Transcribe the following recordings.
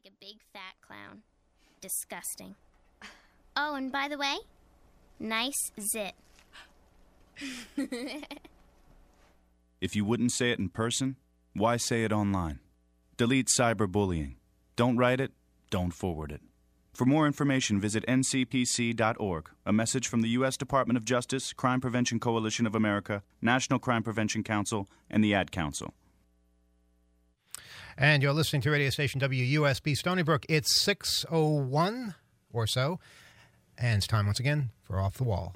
like a big fat clown. Disgusting. Oh, and by the way, nice zit. If you wouldn't say it in person, why say it online? Delete cyberbullying. Don't write it, don't forward it. For more information, visit ncpc.org. A message from the U.S. Department of Justice, Crime Prevention Coalition of America, National Crime Prevention Council, and the Ad Council. And you're listening to radio station WUSB Stony Brook. It's 6:01 or so, and it's time once again for Off the Wall.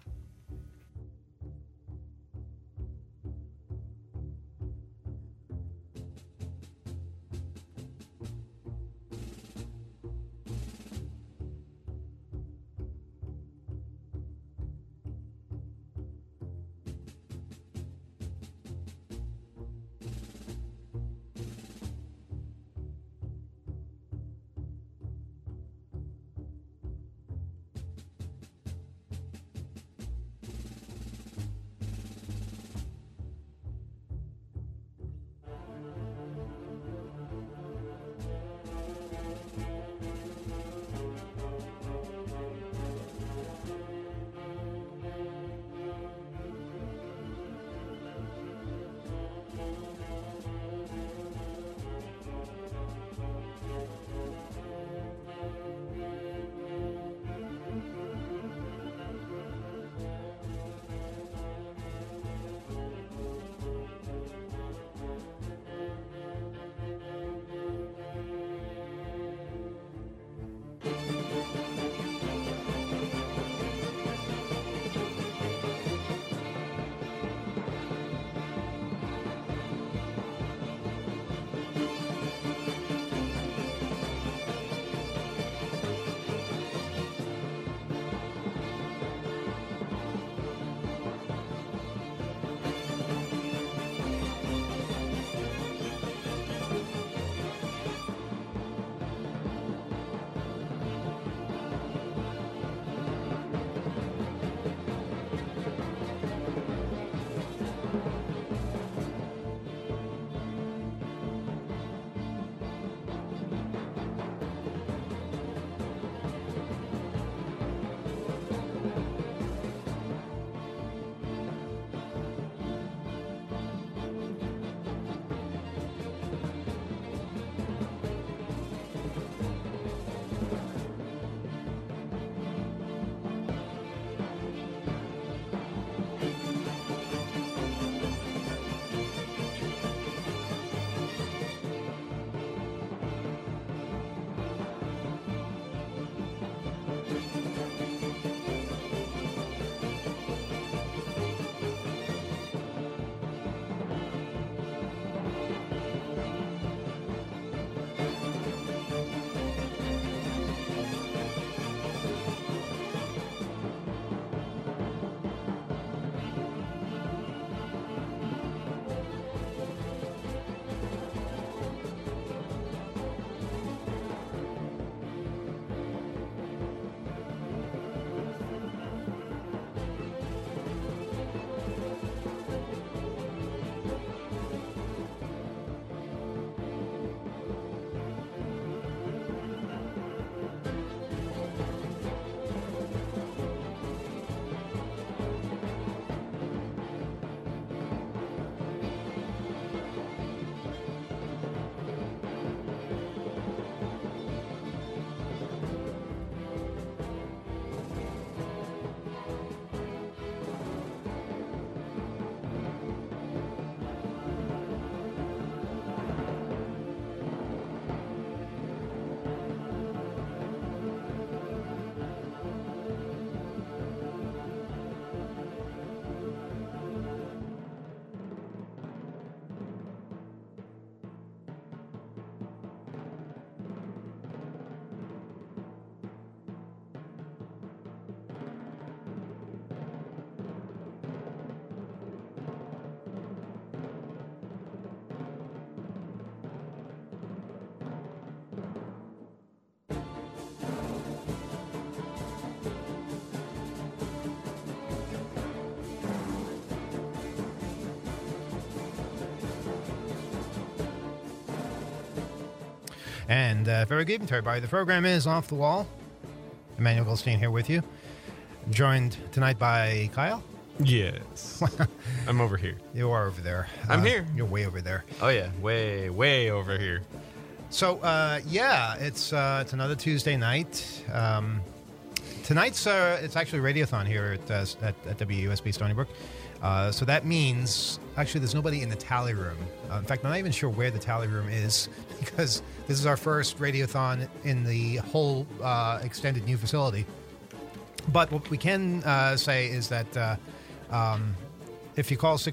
And very good evening to everybody. The program is Off the Wall. Emmanuel Goldstein here with you. Joined tonight by Kyle. Yes. I'm over here. You are over there. I'm here. You're way over there. Oh, yeah. Way, way over here. So, it's another Tuesday night. Tonight's it's actually Radiothon here at WUSB Stony Brook. So that means, actually, there's nobody in the tally room. In fact, I'm not even sure where the tally room is because this is our first Radiothon in the whole extended new facility. But what we can say is that if you call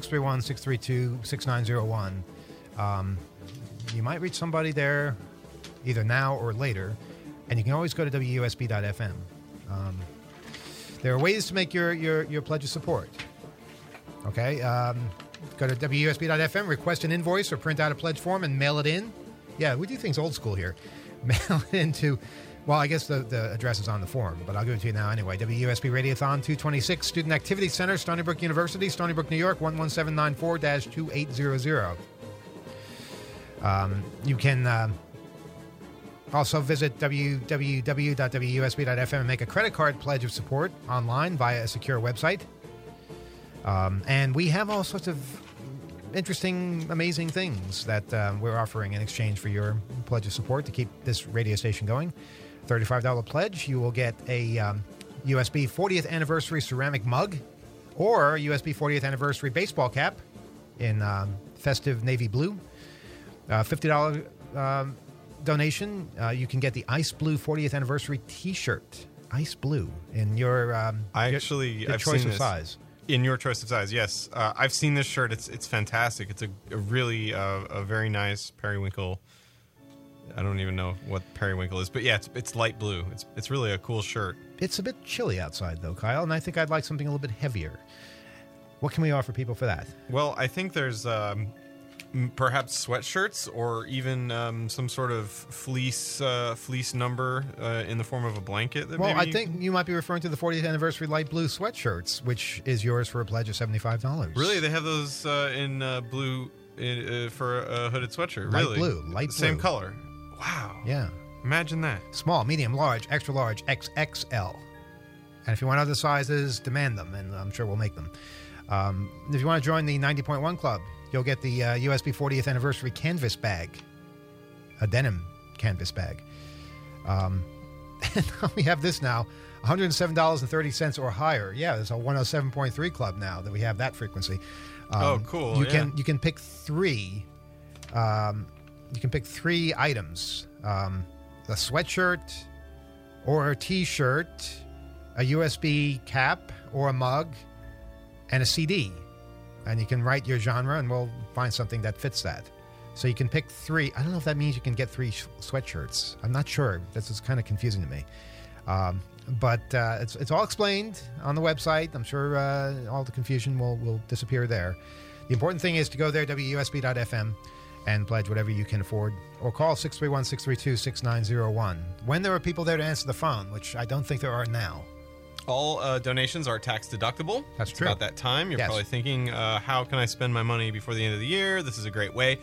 631-632-6901, you might reach somebody there either now or later. And you can always go to WUSB.FM. There are ways to make your pledge of support. Okay, go to WUSB.FM, request an invoice or print out a pledge form and mail it in. Yeah, we do things old school here. Mail it into, well, I guess the address is on the form, but I'll give it to you now anyway. WUSB Radiothon 226, Student Activity Center, Stony Brook University, Stony Brook, New York, 11794-2800. You can also visit www.wusb.fm and make a credit card pledge of support online via a secure website. And we have all sorts of interesting, amazing things that we're offering in exchange for your pledge of support to keep this radio station going. $35 pledge, you will get a USB 40th anniversary ceramic mug or a USB 40th anniversary baseball cap in festive navy blue. $50 donation, you can get the Ice Blue 40th anniversary T-shirt. Ice Blue in your I've choice seen of this. size. In your choice of size, yes. I've seen this shirt. It's fantastic. It's a really a very nice periwinkle. I don't even know what periwinkle is, but yeah, it's light blue. It's really a cool shirt. It's a bit chilly outside, though, Kyle, and I think I'd like something a little bit heavier. What can we offer people for that? Well, I think there's perhaps sweatshirts or even some sort of fleece number in the form of a blanket. That Well, maybe I think you might be referring to the 40th anniversary light blue sweatshirts, which is yours for a pledge of $75. Really, they have those in blue for a hooded sweatshirt. Really, Light blue. Same color. Wow. Yeah. Imagine that. Small, medium, large, extra large, XXL. And if you want other sizes, demand them, and I'm sure we'll make them. If you want to join the 90.1 Club, you'll get the USB 40th anniversary canvas bag, a denim canvas bag. And we have this now, $107.30 or higher. Yeah, there's a 107.3 Club now that we have that frequency. Oh, cool! You can pick three. You can pick three items: a sweatshirt, or a T-shirt, a USB cap or a mug, and a CD. And you can write your genre, and we'll find something that fits that. So you can pick three. I don't know if that means you can get three sweatshirts. I'm not sure. This is kind of confusing to me. But it's all explained on the website. I'm sure all the confusion will disappear there. The important thing is to go there, WUSB.FM, and pledge whatever you can afford. Or call 631-632-6901. When there are people there to answer the phone, which I don't think there are now. All donations are tax deductible. That's It's true. About that time, you're Yes. probably thinking, how can I spend my money before the end of the year? This is a great way.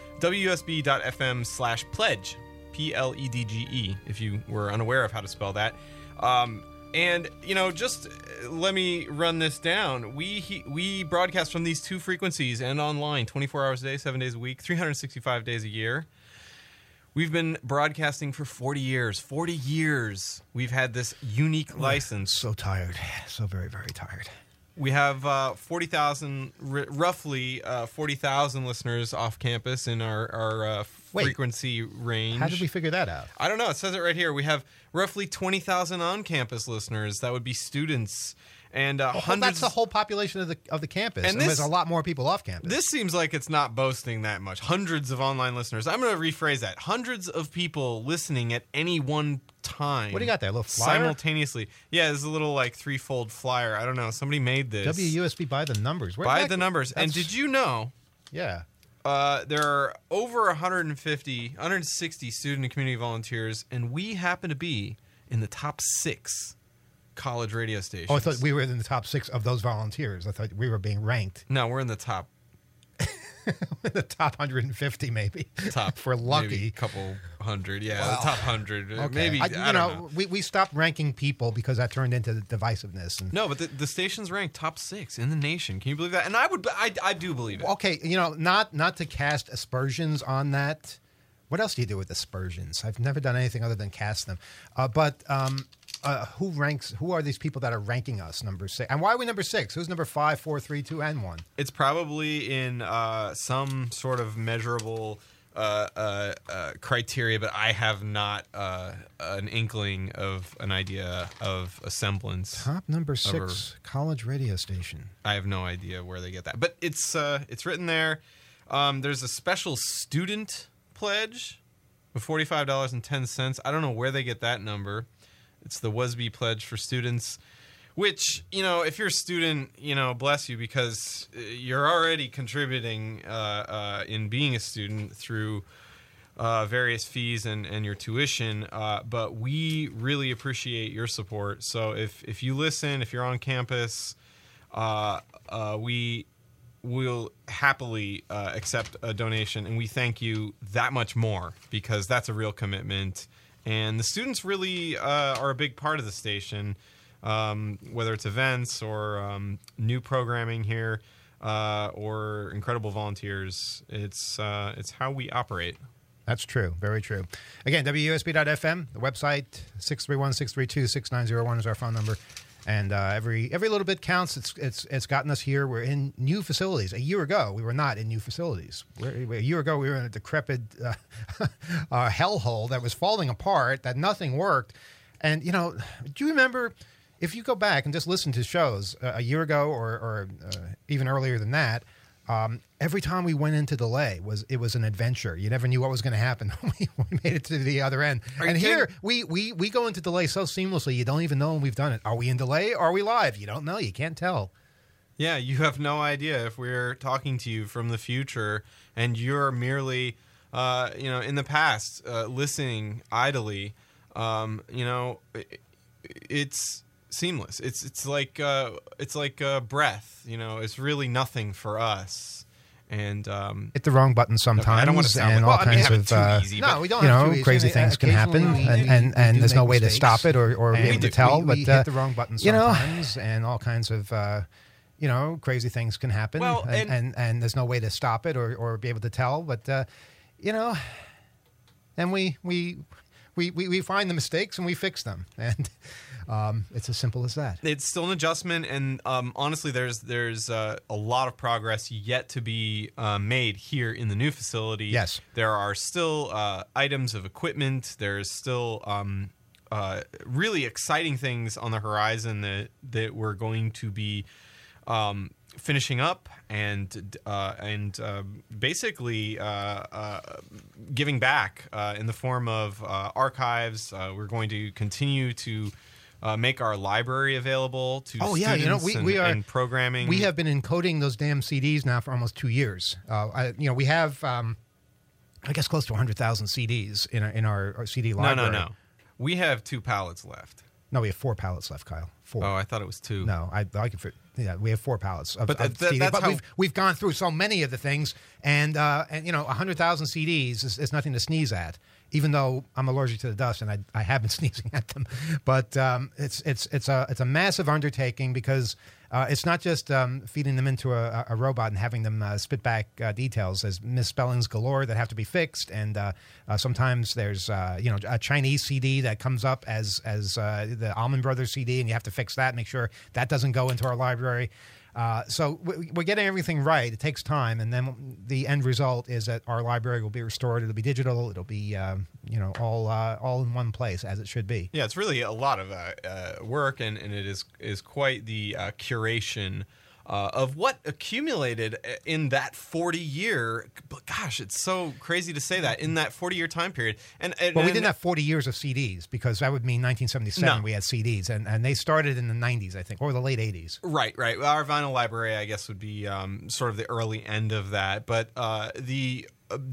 WUSB.FM/pledge, PLEDGE, if you were unaware of how to spell that. And, just let me run this down. We broadcast from these two frequencies and online 24 hours a day, 7 days a week, 365 days a year. We've been broadcasting for 40 years. 40 years we've had this unique license. So tired. So very, very tired. We have 40,000, roughly 40,000 listeners off campus in our Wait. frequency range. How did we figure that out? I don't know. It says it right here. We have roughly 20,000 on-campus listeners. That would be students. And hundreds. That's the whole population of the campus. And And there's this- a lot more people off campus. This seems like it's not boasting that much. Hundreds of online listeners. I'm going to rephrase that. Hundreds of people listening at any one time. What do you got there? A little flyer? Simultaneously. Yeah, there's a little threefold flyer. I don't know. Somebody made this. WUSB by the numbers. By the numbers. And did you know Yeah. there are over 160 student and community volunteers, and we happen to be in the top 6 college radio stations. Oh, I thought we were in the top 6 of those volunteers. I thought we were being ranked. No, we're in the top the top 150 maybe. Top if we're lucky. maybe a couple hundred. Yeah, Well, the top 100. Okay. Maybe I don't know. We stopped ranking people because that turned into divisiveness. And, No, but the station's ranked top 6 in the nation. Can you believe that? And I do believe it. okay, not to cast aspersions on that. What else do you do with aspersions? I've never done anything other than cast them. But who are these people that are ranking us number 6? And why are we number 6? Who's number 5, 4, 3, 2, and 1? It's probably in some sort of measurable criteria, but I have not an inkling of an idea of a semblance. Top number 6 college radio station. I have no idea where they get that, but it's written there. There's a special student pledge of $45.10. I don't know where they get that number. It's the WSB pledge for students, which, if you're a student, bless you, because you're already contributing in being a student through various fees and your tuition. But we really appreciate your support. So if you listen, if you're on campus, we will happily accept a donation, and we thank you that much more because that's a real commitment. And the students really are a big part of the station, whether it's events or new programming here or incredible volunteers. It's how we operate. That's true. Very true. Again, WUSB.FM, the website, 631-632-6901 is our phone number. And every little bit counts. It's gotten us here. We're in new facilities. A year ago, we were not in new facilities. A year ago, we were in a decrepit hellhole that was falling apart, that nothing worked. And, do you remember, if you go back and just listen to shows a year ago or even earlier than that, every time we went into delay it was an adventure. You never knew what was going to happen when we made it to the other end. And here we go into delay so seamlessly you don't even know when we've done it. Are we in delay? Or are we live? You don't know. You can't tell. Yeah, you have no idea if we're talking to you from the future and you're merely, in the past, listening idly. It's seamless. It's like breath. It's really nothing for us. And hit the wrong button sometimes. Okay, I don't want to sound and like, all kinds of too easy, no, we don't. Have too easy. Crazy things can happen, and there's no way to stop it or be able to tell. But we hit the wrong button sometimes, and all kinds of crazy things can happen. Well, and there's no way to stop it or be able to tell. But and we find the mistakes and we fix them, and it's as simple as that. It's still an adjustment, and honestly, there's a lot of progress yet to be made here in the new facility. Yes, there are still items of equipment. There's still really exciting things on the horizon that we're going to be finishing up and basically giving back in the form of archives. We're going to continue to make our library available to students and programming. We have been encoding those damn CDs now for almost 2 years. We have, I guess, close to 100,000 CDs in our CD library. No. We have 2 pallets left. No, we have 4 pallets left, Kyle. 4. Oh, I thought it was 2. No, I can fit. Yeah, we have 4 pallets of CDs. That's but we've gone through so many of the things, and 100,000 CDs is nothing to sneeze at. Even though I'm allergic to the dust, and I have been sneezing at them, but it's a massive undertaking because it's not just feeding them into a robot and having them spit back details. There's misspellings galore that have to be fixed, and sometimes there's a Chinese CD that comes up as the Allman Brothers CD, and you have to fix that, make sure that doesn't go into our library. So we're getting everything right. It takes time, and then the end result is that our library will be restored. It'll be digital. It'll be all in one place as it should be. Yeah, it's really a lot of work, and it is quite the curation of what accumulated in that 40-year. But gosh, it's so crazy to say that in that 40-year time period. Well, we didn't have 40 years of CDs because that would mean 1977 we had CDs, and they started in the 90s, I think, or the late 80s. Right. Our vinyl library, I guess, would be sort of the early end of that. But the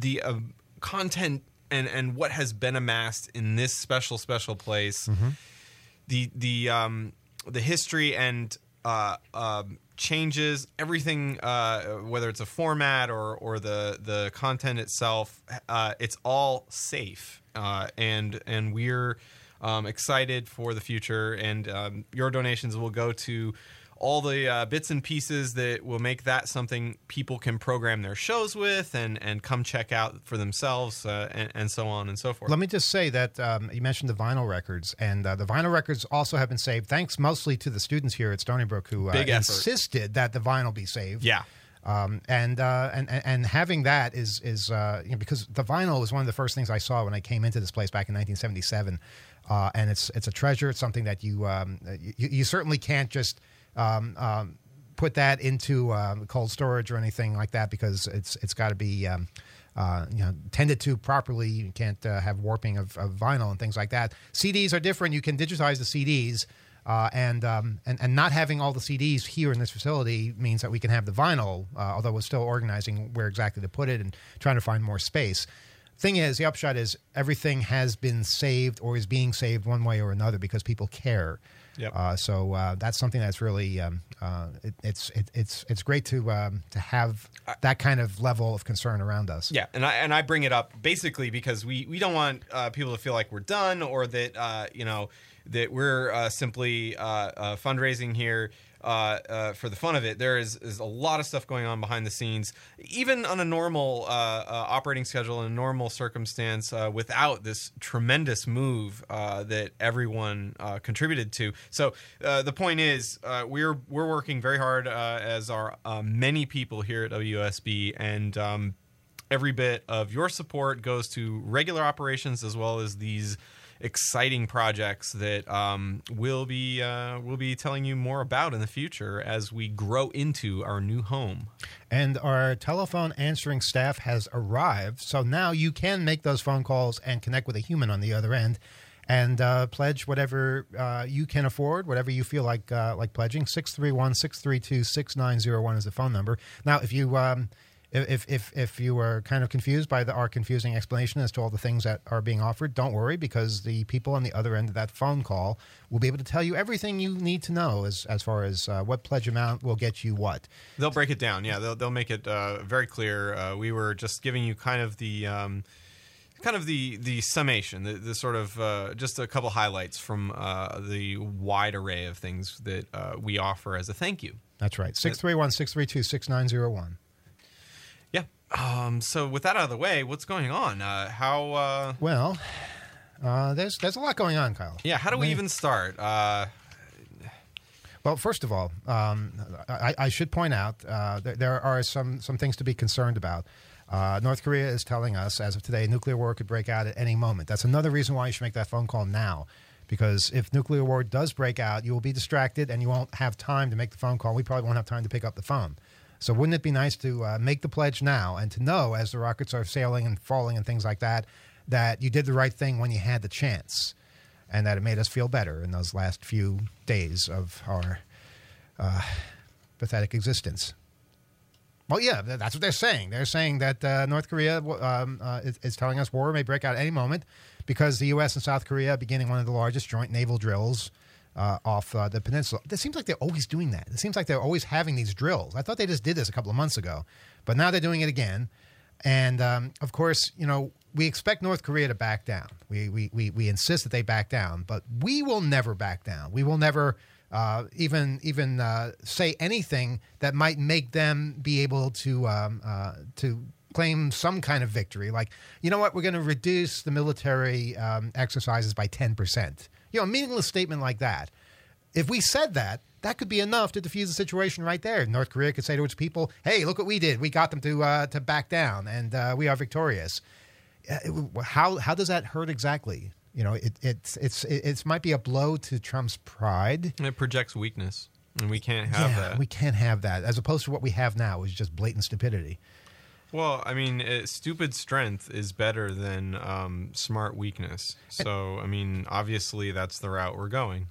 content and what has been amassed in this special place, the history and changes, everything, whether it's a format or the content itself, it's all safe. And we're excited for the future. And your donations will go to all the bits and pieces that will make that something people can program their shows with and come check out for themselves, and so on and so forth. Let me just say that you mentioned the vinyl records, and the vinyl records also have been saved, thanks mostly to the students here at Stony Brook who insisted that the vinyl be saved. Yeah. And having that is because the vinyl was one of the first things I saw when I came into this place back in 1977, and it's a treasure. It's something that you certainly can't just put that into cold storage or anything like that, because it's got to be tended to properly. You can't have warping of vinyl and things like that. CDs are different. You can digitize the CDs. And not having all the CDs here in this facility means that we can have the vinyl, although we're still organizing where exactly to put it and trying to find more space. Thing is, the upshot is everything has been saved or is being saved one way or another because people care. Yep. So that's something that's really it's great to have that kind of level of concern around us. Yeah, and I bring it up basically because we don't want people to feel like we're done, or that that we're simply fundraising here for the fun of it. There is a lot of stuff going on behind the scenes, even on a normal operating schedule in a normal circumstance, without this tremendous move that everyone contributed to. So the point is, we're working very hard, as are many people here at WSB, and every bit of your support goes to regular operations as well as these exciting projects that we'll be telling you more about in the future as we grow into our new home. And our telephone answering staff has arrived, so now you can make those phone calls and connect with a human on the other end, and pledge whatever you can afford, whatever you feel like pledging. 631-632-6901 is the phone number. Now, if you If you were kind of confused by our confusing explanation as to all the things that are being offered, don't worry, because the people on the other end of that phone call will be able to tell you everything you need to know as far as what pledge amount will get you what. They'll break it down. Yeah, they'll make it very clear. We were just giving you kind of the summation, the sort of just a couple highlights from the wide array of things that we offer as a thank you. That's right. 631-632-6901. Yeah. So with that out of the way, what's going on? Well, there's a lot going on, Kyle. Yeah. How do we even start? Well, first of all, I should point out there are some things to be concerned about. North Korea is telling us, as of today, nuclear war could break out at any moment. That's another reason why you should make that phone call now. Because if nuclear war does break out, you will be distracted and you won't have time to make the phone call. We probably won't have time to pick up the phone. So wouldn't it be nice to make the pledge now and to know, as the rockets are sailing and falling and things like that, that you did the right thing when you had the chance, and that it made us feel better in those last few days of our pathetic existence. Well, yeah, that's what they're saying. They're saying that North Korea is telling us war may break out at any moment because the U.S. and South Korea are beginning one of the largest joint naval drills off the peninsula. It seems like they're always doing that. It seems like they're always having these drills. I thought they just did this a couple of months ago, but now they're doing it again. And, of course, we expect North Korea to back down. We insist that they back down, but we will never back down. We will never even say anything that might make them be able to claim some kind of victory. Like, you know what, we're going to reduce the military exercises by 10%. A meaningless statement like that. If we said that, that could be enough to defuse the situation right there. North Korea could say to its people, hey, look what we did. We got them to back down, and we are victorious. How does that hurt exactly? It might be a blow to Trump's pride. It projects weakness, and we can't have that. We can't have that, as opposed to what we have now, which is just blatant stupidity. Well, I mean, stupid strength is better than smart weakness. So, I mean, obviously, that's the route we're going.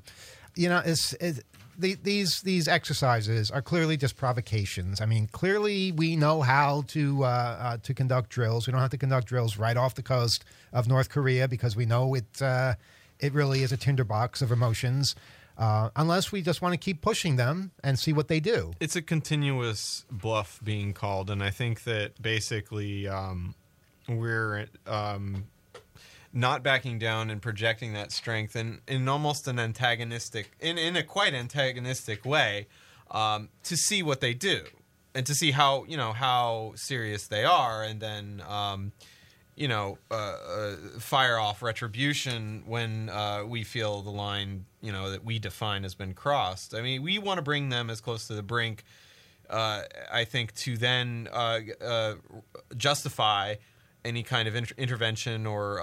These exercises are clearly just provocations. I mean, clearly we know how to conduct drills. We don't have to conduct drills right off the coast of North Korea because we know it really is a tinderbox of emotions. unless we just want to keep pushing them and see what they do. It's a continuous bluff being called, and I think that basically we're not backing down and projecting that strength in almost an antagonistic, in a quite antagonistic way, to see what they do and to see how serious they are, and then fire off retribution when we feel the line that we define has been crossed. I mean, we want to bring them as close to the brink, I think, to then justify any kind of intervention or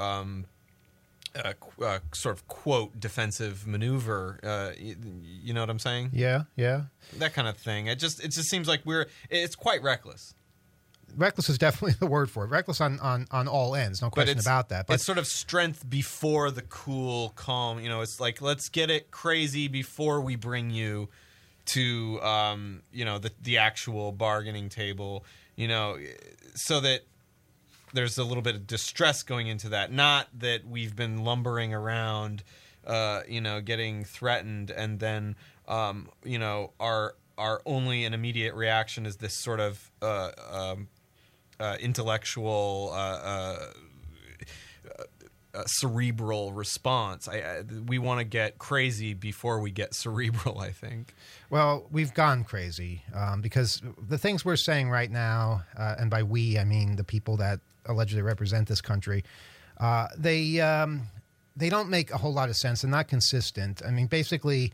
sort of quote defensive maneuver. You know what I'm saying? Yeah. That kind of thing. It just seems like it's quite reckless. Reckless is definitely the word for it. Reckless on all ends, no question about that. But it's sort of strength before the cool, calm. It's like, let's get it crazy before we bring you to the actual bargaining table. So that there's a little bit of distress going into that. Not that we've been lumbering around, getting threatened, and then our only and immediate reaction is this sort of intellectual, cerebral response. We want to get crazy before we get cerebral, I think. Well, we've gone crazy because the things we're saying right now, and by we, I mean the people that allegedly represent this country, they don't make a whole lot of sense. They're not consistent. I mean, basically,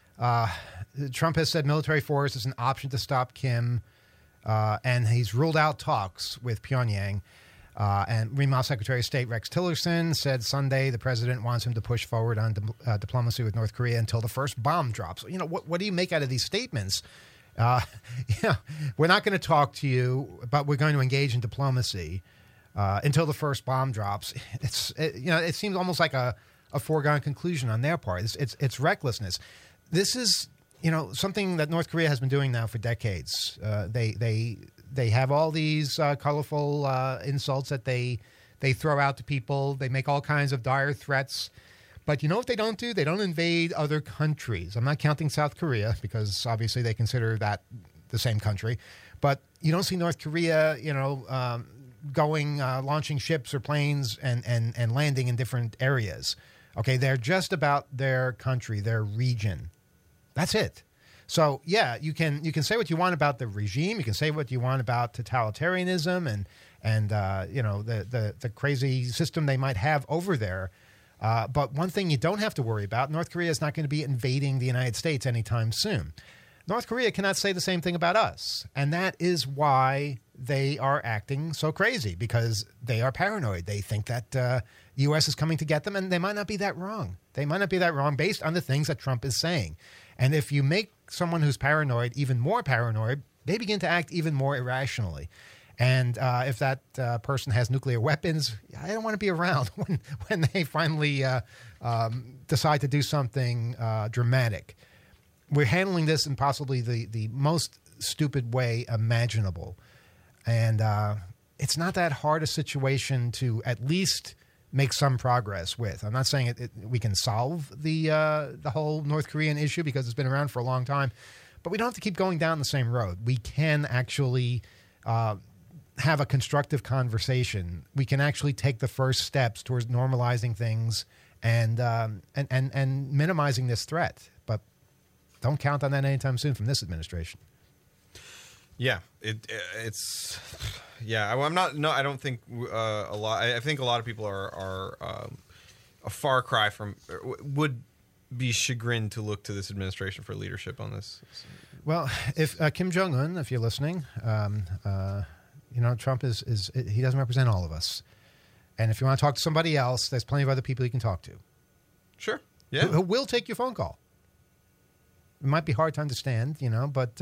Trump has said military force is an option to stop Kim, and he's ruled out talks with Pyongyang. And Meanwhile, Secretary of State Rex Tillerson said Sunday the president wants him to push forward on diplomacy with North Korea until the first bomb drops. What do you make out of these statements? We're not going to talk to you, but we're going to engage in diplomacy until the first bomb drops. It seems almost like a foregone conclusion on their part. It's recklessness. This is something that North Korea has been doing now for decades. They have all these colorful insults that they throw out to people. They make all kinds of dire threats. But you know what they don't do? They don't invade other countries. I'm not counting South Korea because obviously they consider that the same country. But you don't see North Korea, launching ships or planes and landing in different areas. Okay, they're just about their country, their region. That's it. So yeah, you can say what you want about the regime. You can say what you want about totalitarianism and the crazy system they might have over there. But one thing you don't have to worry about: North Korea is not going to be invading the United States anytime soon. North Korea cannot say the same thing about us, and that is why they are acting so crazy, because they are paranoid. They think that the U.S. is coming to get them, and they might not be that wrong. They might not be that wrong based on the things that Trump is saying. And if you make someone who's paranoid even more paranoid, they begin to act even more irrationally. And if that person has nuclear weapons, I don't want to be around when they finally decide to do something dramatic. We're handling this in possibly the most stupid way imaginable. And it's not that hard a situation to at least make some progress with. I'm not saying we can solve the whole North Korean issue because it's been around for a long time, but we don't have to keep going down the same road. We can actually have a constructive conversation. We can actually take the first steps towards normalizing things and minimizing this threat. But don't count on that anytime soon from this administration. Yeah, it's yeah. I'm not. No, I don't think a lot. I think a lot of people are a far cry from would be chagrined to look to this administration for leadership on this. Well, if Kim Jong-un, if you're listening, Trump is he doesn't represent all of us, and if you want to talk to somebody else, there's plenty of other people you can talk to. Sure. Yeah. Who will take your phone call. It might be hard to understand, but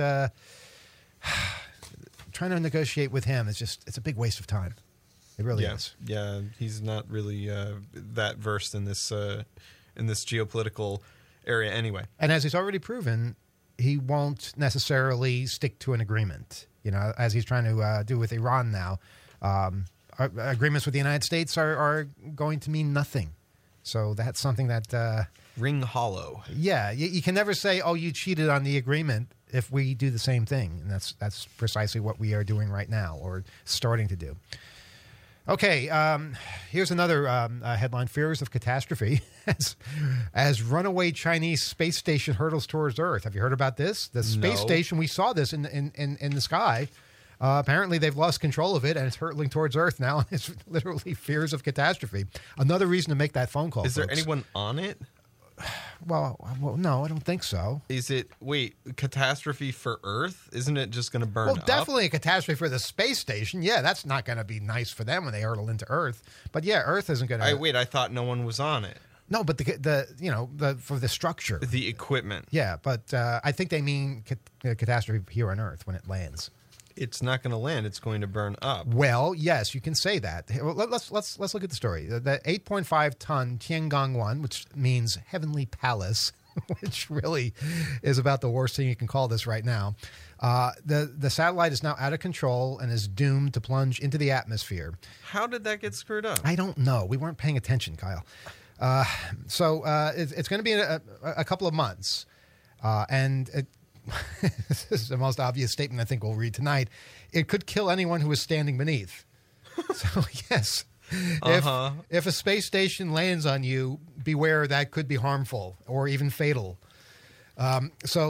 trying to negotiate with him it's a big waste of time. It really is. Yeah, he's not really that versed in this geopolitical area anyway. And as he's already proven, he won't necessarily stick to an agreement. As he's trying to do with Iran now, agreements with the United States are going to mean nothing. So that's something that, Ring hollow. yeah, you can never say, oh, you cheated on the agreement if we do the same thing. And that's precisely what we are doing right now, or starting to do. Okay, here's another headline: fears of catastrophe as runaway Chinese space station hurtles towards Earth. Have you heard about this? The space No. station, we saw this in the sky. Apparently, they've lost control of it, and it's hurtling towards Earth now. And it's literally fears of catastrophe. Another reason to make that phone call. Is there folks. anyone on it? Well, no, I don't think so. Is it catastrophe for Earth? Isn't it just going to burn Well, up? definitely a catastrophe for the space station. Yeah, that's not going to be nice for them when they hurtle into Earth. But yeah, Earth isn't going to. I thought no one was on it. No, but the for the structure. The equipment. Yeah, but I think they mean catastrophe here on Earth when it lands. It's not going to land. It's going to burn up. Well, yes, you can say that. Well, let's look at the story. The 8.5 ton Tiangong 1, which means heavenly palace, which really is about the worst thing you can call this right now. The satellite is now out of control and is doomed to plunge into the atmosphere. How did that get screwed up? I don't know. We weren't paying attention, Kyle. So it's going to be a couple of months, and this is the most obvious statement I think we'll read tonight. It could kill anyone who is standing beneath. So, yes. If a space station lands on you, beware, that could be harmful or even fatal. I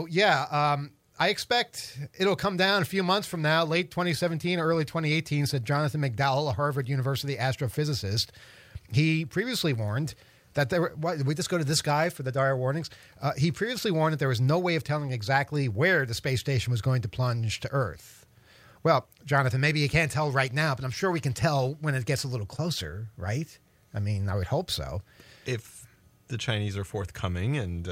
expect it'll come down a few months from now, late 2017 or early 2018, said Jonathan McDowell, a Harvard University astrophysicist. He previously warned that we just go to this guy for the dire warnings. He previously warned that there was no way of telling exactly where the space station was going to plunge to Earth. Well, Jonathan, maybe you can't tell right now, but I'm sure we can tell when it gets a little closer, right? I mean, I would hope so. If the Chinese are forthcoming and,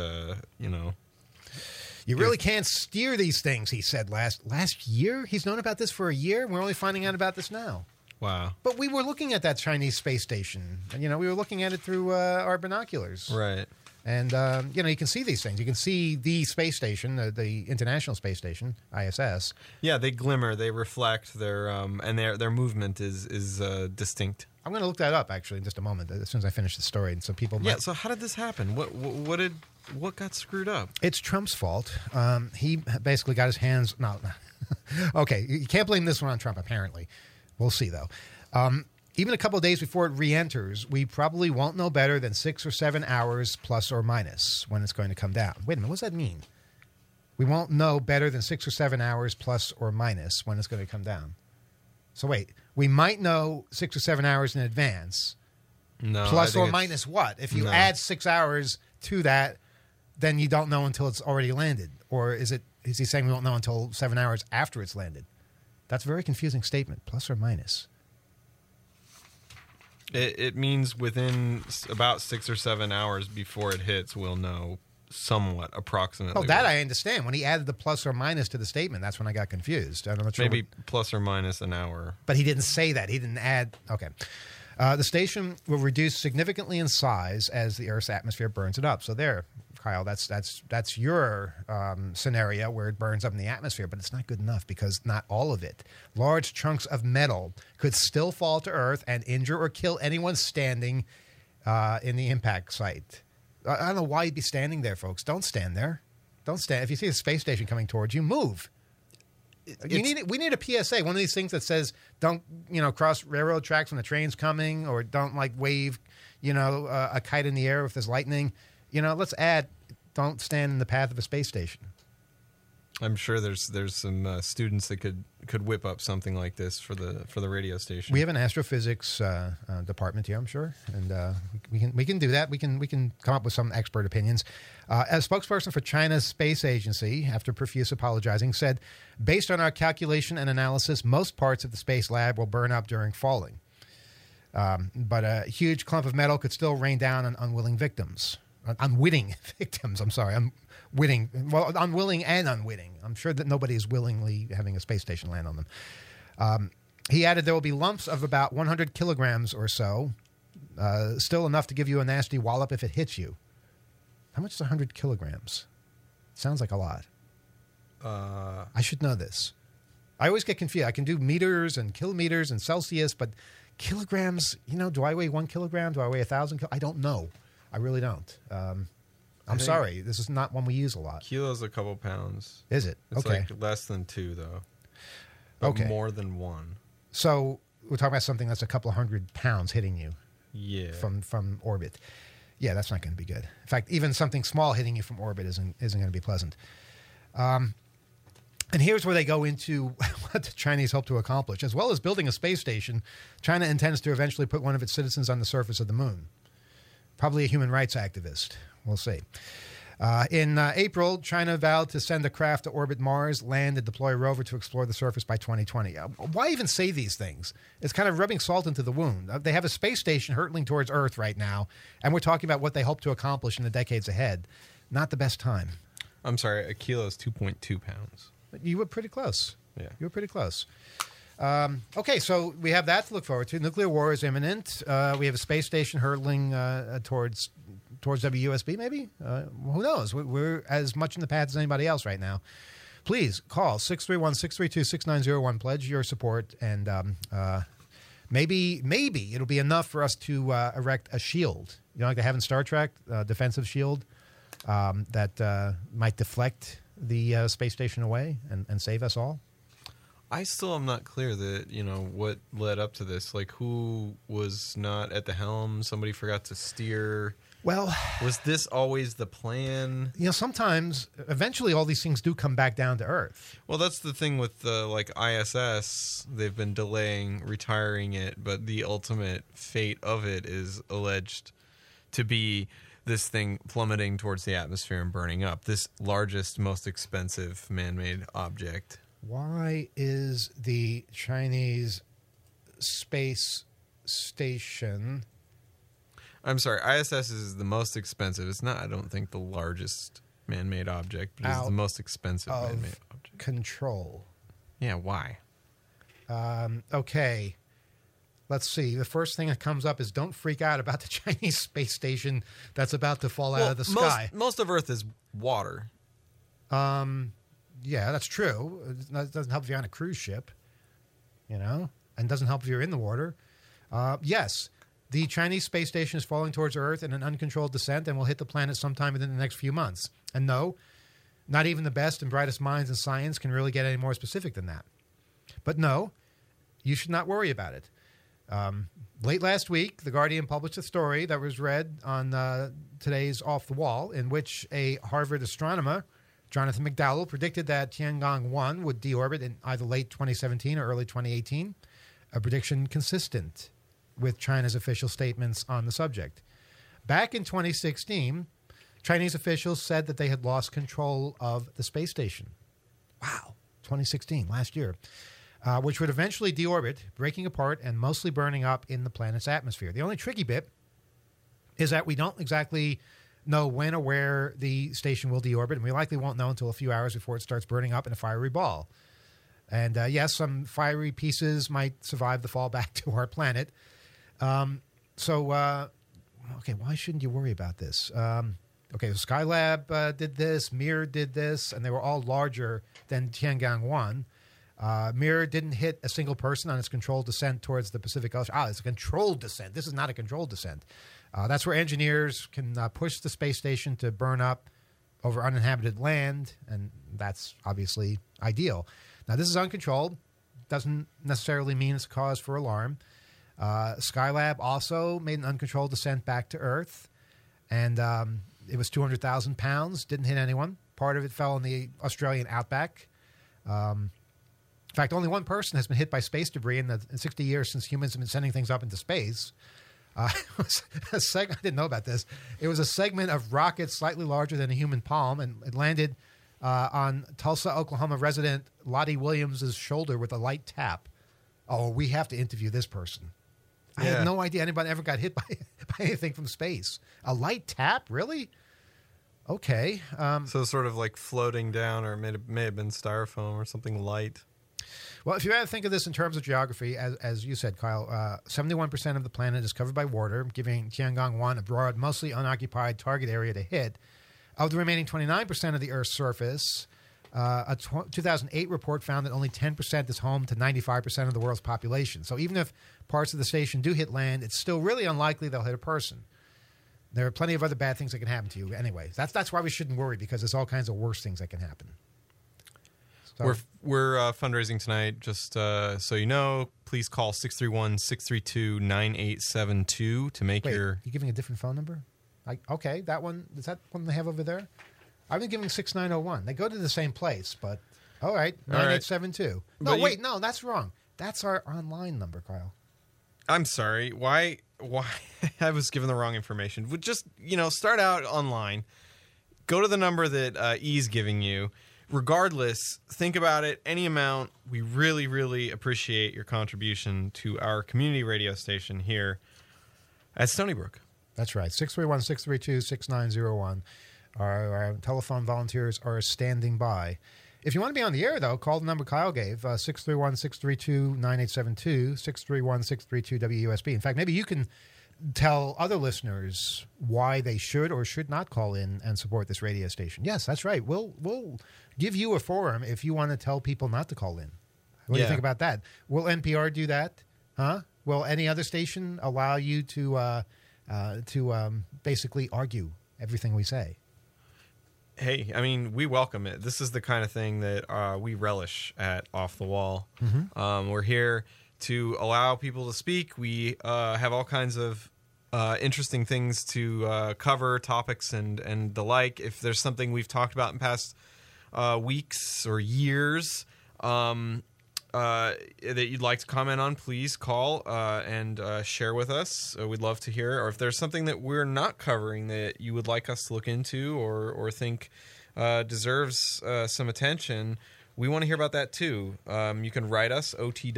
You really can't steer these things, he said last year. He's known about this for a year. We're only finding out about this now. Wow. But we were looking at that Chinese space station. We were looking at it through our binoculars. Right. And, you can see these things. You can see the space station, the International Space Station, ISS. Yeah, they glimmer, they reflect, and their movement is distinct. I'm going to look that up, actually, in just a moment, as soon as I finish the story. And so people might... Yeah, so how did this happen? What got screwed up? It's Trump's fault. He basically got his hands... No. Okay, you can't blame this one on Trump, apparently. We'll see, though. Even a couple of days before it re-enters, we probably won't know better than 6 or 7 hours plus or minus when it's going to come down. Wait a minute, what does that mean? We won't know better than 6 or 7 hours plus or minus when it's going to come down. So wait, we might know 6 or 7 hours in advance. No. Plus or minus what? If you add 6 hours to that, then you don't know until it's already landed. Or is he saying we won't know until 7 hours after it's landed? That's a very confusing statement, plus or minus. It means within about 6 or 7 hours before it hits, we'll know somewhat, approximately. Oh, that I understand. When he added the plus or minus to the statement, that's when I got confused. I'm not sure. Maybe plus or minus an hour. But he didn't say that. He didn't add. Okay. The station will reduce significantly in size as the Earth's atmosphere burns it up. So there, Kyle, that's your scenario where it burns up in the atmosphere, but it's not good enough because not all of it. Large chunks of metal could still fall to Earth and injure or kill anyone standing in the impact site. I don't know why you'd be standing there, folks. Don't stand there. Don't stand. If you see a space station coming towards you, move. We need a PSA, one of these things that says don't cross railroad tracks when the train's coming, or don't wave a kite in the air if there's lightning. Let's add don't stand in the path of a space station. I'm sure there's some students that could whip up something like this for the radio station. We have an astrophysics department here, I'm sure, and we can do that. We can come up with some expert opinions. A spokesperson for China's space agency, after profuse apologizing, said, "Based on our calculation and analysis, most parts of the space lab will burn up during falling, but a huge clump of metal could still rain down on unwitting victims. Unwitting victims. I'm sorry. Unwilling and unwitting. I'm sure that nobody is willingly having a space station land on them." He added there will be lumps of about 100 kilograms or so, still enough to give you a nasty wallop if it hits you. How much is 100 kilograms? Sounds like a lot. I should know this. I always get confused. I can do meters and kilometers and Celsius, but kilograms, do I weigh 1 kilogram? Do I weigh 1,000 kilograms? I don't know. I really don't. I'm sorry. This is not one we use a lot. Kilo's a couple pounds. Is it? It's okay. like less than 2, though. But Okay. more than 1. So we're talking about something that's a couple 100 pounds hitting you Yeah. from orbit. Yeah, that's not going to be good. In fact, even something small hitting you from orbit isn't going to be pleasant. And here's where they go into what the Chinese hope to accomplish. As well as building a space station, China intends to eventually put one of its citizens on the surface of the moon. Probably a human rights activist. We'll see. In April, China vowed to send a craft to orbit Mars, land, and deploy a rover to explore the surface by 2020. Why even say these things? It's kind of rubbing salt into the wound. They have a space station hurtling towards Earth right now, and we're talking about what they hope to accomplish in the decades ahead. Not the best time. I'm sorry, a kilo is 2.2 pounds. But you were pretty close. Yeah. You were pretty close. Okay, so we have that to look forward to. Nuclear war is imminent. We have a space station hurtling towards WUSB, maybe? Who knows? We're as much in the path as anybody else right now. Please call 631-632-6901. Pledge your support, and maybe it'll be enough for us to erect a shield. You know, like they have in Star Trek, defensive shield that might deflect the space station away and save us all. I still am not clear that, what led up to this. Like, who was not at the helm? Somebody forgot to steer. Well, was this always the plan? Sometimes, eventually, all these things do come back down to Earth. Well, that's the thing with the ISS. They've been delaying retiring it, but the ultimate fate of it is alleged to be this thing plummeting towards the atmosphere and burning up. This largest, most expensive man-made object. Why is the Chinese space station... I'm sorry, ISS is the most expensive. It's not, I don't think, the largest man-made object, but it's the most expensive man-made object. Control. Yeah, why? Okay. Let's see. The first thing that comes up is don't freak out about the Chinese space station that's about to fall out of the sky. Most of Earth is water. Yeah, that's true. It doesn't help if you're on a cruise ship, and doesn't help if you're in the water. Yes, the Chinese space station is falling towards Earth in an uncontrolled descent and will hit the planet sometime within the next few months. And no, not even the best and brightest minds in science can really get any more specific than that. But no, you should not worry about it. Late last week, The Guardian published a story that was read on today's Off the Wall, in which a Harvard astronomer, Jonathan McDowell, predicted that Tiangong-1 would deorbit in either late 2017 or early 2018, a prediction consistent with China's official statements on the subject. Back in 2016, Chinese officials said that they had lost control of the space station. Wow, 2016, last year. Which would eventually deorbit, breaking apart and mostly burning up in the planet's atmosphere. The only tricky bit is that we don't exactly know when or where the station will deorbit, and we likely won't know until a few hours before it starts burning up in a fiery ball. And yes, some fiery pieces might survive the fall back to our planet. Okay, why shouldn't you worry about this? Okay, Skylab did this, Mir did this, and they were all larger than Tiangong-1. Mir didn't hit a single person on its controlled descent towards the Pacific Ocean. It's a controlled descent. This is not a controlled descent. That's where engineers can push the space station to burn up over uninhabited land, and that's obviously ideal. Now, this is uncontrolled. Doesn't necessarily mean it's a cause for alarm. Skylab also made an uncontrolled descent back to Earth, and it was 200,000 pounds. Didn't hit anyone. Part of it fell in the Australian outback. In fact, only one person has been hit by space debris in the 60 years since humans have been sending things up into space. It was I didn't know about this. It was a segment of rocket slightly larger than a human palm, and it landed on Tulsa, Oklahoma resident Lottie Williams' shoulder with a light tap. Oh, we have to interview this person. I had no idea anybody ever got hit by anything from space. A light tap? Really? Okay. So sort of like floating down, or it may have been styrofoam or something light. Well, if you had to think of this in terms of geography, as you said, Kyle, 71% of the planet is covered by water, giving Tiangong-1 a broad, mostly unoccupied target area to hit. Of the remaining 29% of the Earth's surface, a 2008 report found that only 10% is home to 95% of the world's population. So even if parts of the station do hit land, it's still really unlikely they'll hit a person. There are plenty of other bad things that can happen to you. Anyway, that's why we shouldn't worry, because there's all kinds of worse things that can happen. So, We're fundraising tonight. Just so you know, please call 631-632-9872 to make your... you giving a different phone number? Okay, that one, is that one they have over there? I've been giving 6901. They go to the same place, but all right, 9872. No, wait, no, that's wrong. That's our online number, Kyle. I'm sorry. Why? I was given the wrong information. Would just, start out online. Go to the number that E's giving you. Regardless, think about it. Any amount. We really, really appreciate your contribution to our community radio station here at Stony Brook. That's right. 631-632-6901. Our telephone volunteers are standing by. If you want to be on the air, though, call the number Kyle gave, 631-632-9872, 631-632-WUSB. In fact, maybe you can tell other listeners why they should or should not call in and support this radio station. Yes, that's right. We'll give you a forum if you want to tell people not to call in. What do you think about that? Will NPR do that? Huh? Will any other station allow you to basically argue everything we say? Hey, I mean, we welcome it. This is the kind of thing that we relish at Off the Wall. Mm-hmm. We're here to allow people to speak. We have all kinds of interesting things to cover, topics and the like. If there's something we've talked about in past weeks or years that you'd like to comment on, please call and share with us. We'd love to hear. Or if there's something that we're not covering that you would like us to look into or think deserves some attention, we want to hear about that too. You can write us,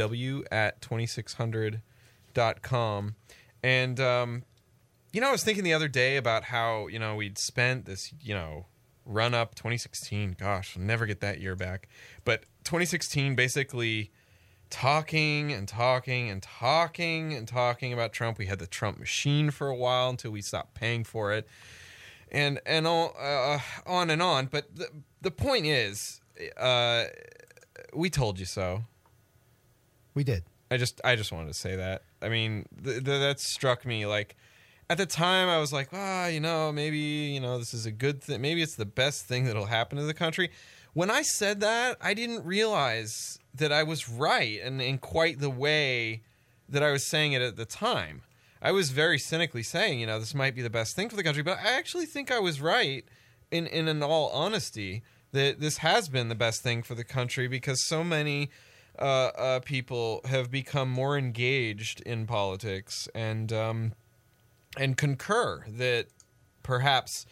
otw@2600.com. And, I was thinking the other day about how, we'd spent this, run up 2016. Gosh, I'll never get that year back. But 2016 basically talking and talking and talking and talking about Trump. We had the Trump machine for a while until we stopped paying for it. And all, on and on. But the point is, we told you so. We did. I just wanted to say that. I mean, that struck me. Like, at the time, I was like, maybe, this is a good thing. Maybe it's the best thing that'll happen to the country. When I said that, I didn't realize that I was right and in quite the way that I was saying it at the time. I was very cynically saying, this might be the best thing for the country, but I actually think I was right in all honesty that this has been the best thing for the country because so many people have become more engaged in politics and concur that perhaps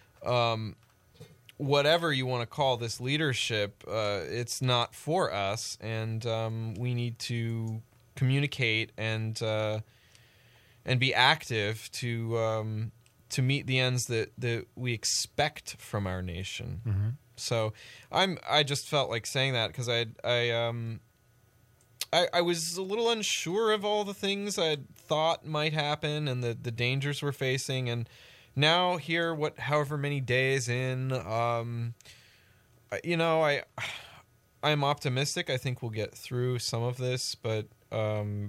whatever you want to call this leadership, it's not for us, and we need to communicate and be active to meet the ends that we expect from our nation. Mm-hmm. So I just felt like saying that because I was a little unsure of all the things I thought might happen and the dangers we're facing, and now here, however many days in, I'm optimistic. I think we'll get through some of this, but the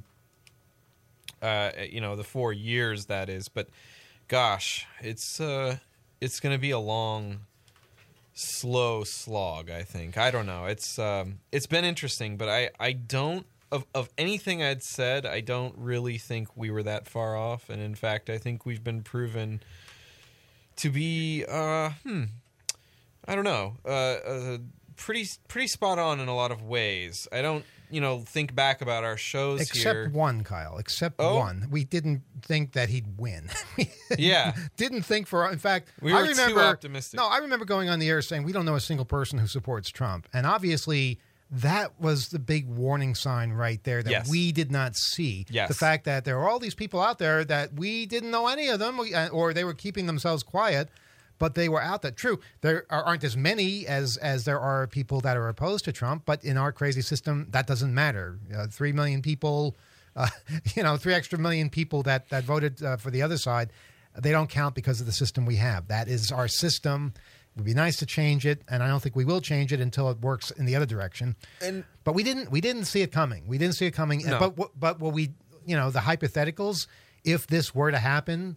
4 years that is. But gosh, it's going to be a long, slow slog. I think. I don't know. It's been interesting, but I don't. Of anything I'd said, I don't really think we were that far off, and in fact, I think we've been proven to be, I don't know, pretty spot on in a lot of ways. I don't, think back about our shows Except one, Kyle. Except one. We didn't think that he'd win. Yeah. Didn't think in fact, we were too optimistic. No, I remember going on the air saying we don't know a single person who supports Trump. And obviously, that was the big warning sign right there that we did not see. Yes. The fact that there are all these people out there that we didn't know any of them, or they were keeping themselves quiet, but they were out there. True, there aren't as many as there are people that are opposed to Trump, but in our crazy system, that doesn't matter. 3 million people, 3 extra million people that voted for the other side, they don't count because of the system we have. That is our system. It would be nice to change it, and I don't think we will change it until it works in the other direction. But we didn't see it coming. We didn't see it coming. No. But what we, the hypotheticals, if this were to happen,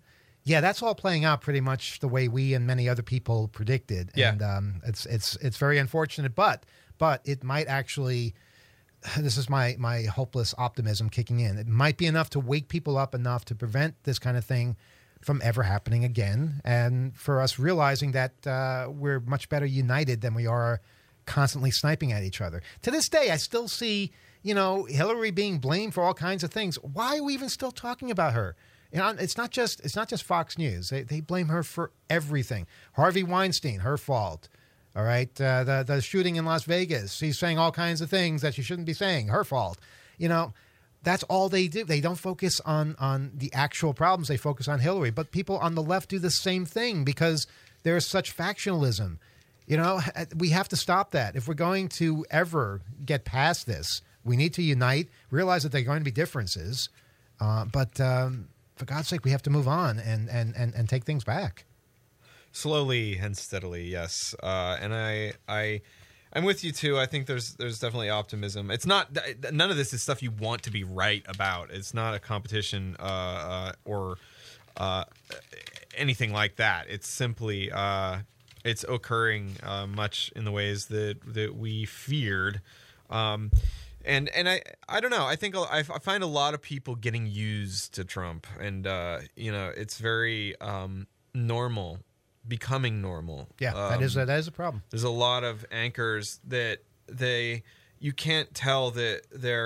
Yeah, that's all playing out pretty much the way we and many other people predicted. Yeah. And it's very unfortunate, but it might actually, this is my hopeless optimism kicking in. It might be enough to wake people up enough to prevent this kind of thing from ever happening again, and for us realizing that we're much better united than we are constantly sniping at each other. To this day, I still see, Hillary being blamed for all kinds of things. Why are we even still talking about her? It's not just Fox News. They blame her for everything. Harvey Weinstein, her fault. All right, the shooting in Las Vegas. She's saying all kinds of things that she shouldn't be saying. Her fault. That's all they do. They don't focus on the actual problems. They focus on Hillary. But people on the left do the same thing because there's such factionalism. We have to stop that. If we're going to ever get past this, we need to unite, realize that there are going to be differences, but for God's sake, we have to move on and take things back. Slowly and steadily, yes. And I'm with you too. I think there's definitely optimism. It's not, none of this is stuff you want to be right about. It's not a competition or anything like that. It's simply it's occurring much in the ways that we feared. And I don't know. I think I find a lot of people getting used to Trump, and it's very normal, becoming normal. Yeah, that is a problem. There's a lot of anchors that you can't tell that